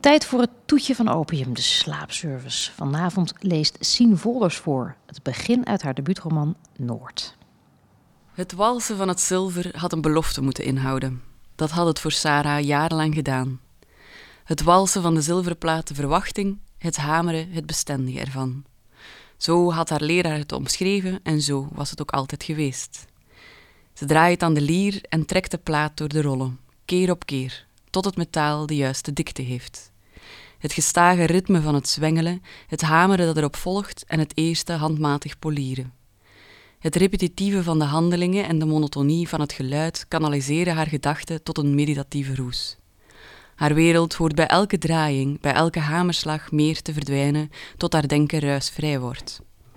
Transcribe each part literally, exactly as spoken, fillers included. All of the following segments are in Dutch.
Tijd voor het toetje van opium, de slaapservice. Vanavond leest Sien Volders voor. Het begin uit haar debuutroman Noord. Het walsen van het zilver had een belofte moeten inhouden. Dat had het voor Sarah jarenlang gedaan. Het walsen van de zilveren plaat de verwachting, het hameren het bestendige ervan. Zo had haar leraar het omschreven en zo was het ook altijd geweest. Ze draait aan de lier en trekt de plaat door de rollen, keer op keer, tot het metaal de juiste dikte heeft. Het gestage ritme van het zwengelen, het hameren dat erop volgt en het eerste handmatig polieren. Het repetitieve van de handelingen en de monotonie van het geluid kanaliseren haar gedachten tot een meditatieve roes. Haar wereld hoort bij elke draaiing, bij elke hamerslag meer te verdwijnen tot haar denken ruisvrij wordt.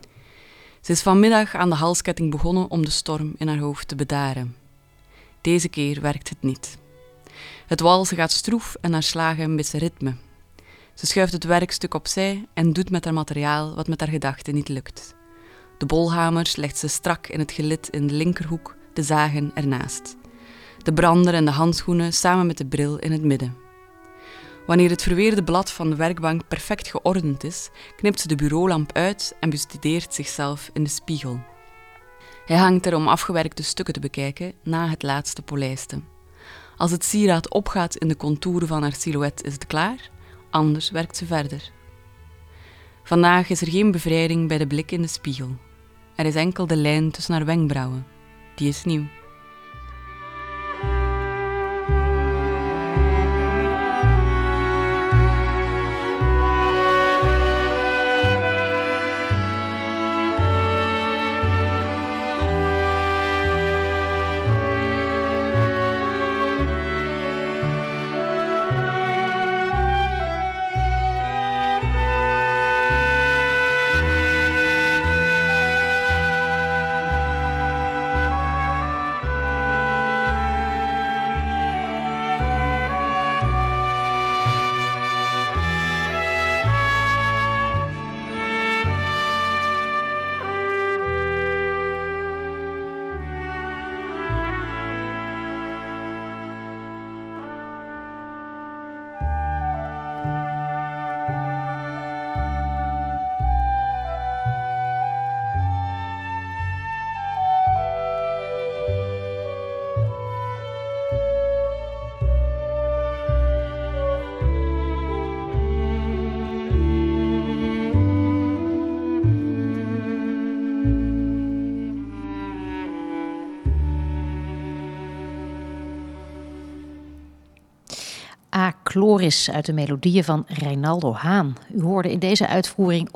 Ze is vanmiddag aan de halsketting begonnen om de storm in haar hoofd te bedaren. Deze keer werkt het niet. Het walsen gaat stroef en haar slagen missen ritme. Ze schuift het werkstuk opzij en doet met haar materiaal wat met haar gedachten niet lukt. De bolhamers legt ze strak in het gelid in de linkerhoek, de zagen ernaast. De brander en de handschoenen samen met de bril in het midden. Wanneer het verweerde blad van de werkbank perfect geordend is, knipt ze de bureaulamp uit en bestudeert zichzelf in de spiegel. Hij hangt er om afgewerkte stukken te bekijken na het laatste polijsten. Als het sieraad opgaat in de contouren van haar silhouet is het klaar, anders werkt ze verder. Vandaag is er geen bevrijding bij de blik in de spiegel. Er is enkel de lijn tussen haar wenkbrauwen. Die is nieuw. A Chloris uit de melodieën van Reinaldo Haan. U hoorde in deze uitvoering